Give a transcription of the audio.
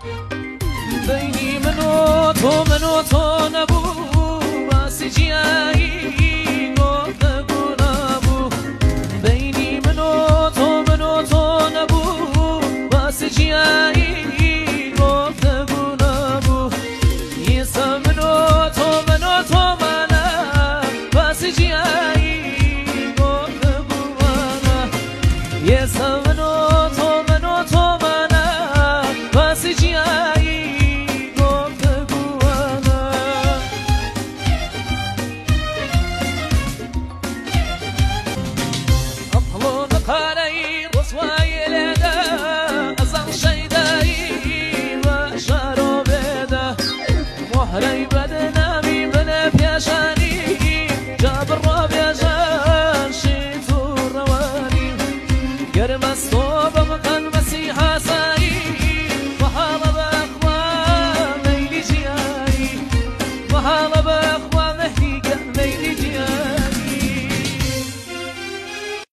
بيني منو تو نبو باسی جیایی گفتگو نبو بینی منو تو نبو باسی جیایی گفتگو نبو یسا منو تو منم باسی جیایی گفتگو منم یسا منو تو منم باسی جیایی هري بدنامي بنا بيشاني جاب الراب يا جان شيتو الرواني قرم الصوب مكان مسيحة ساري وحالة بأخوان ليلي جياري وحالة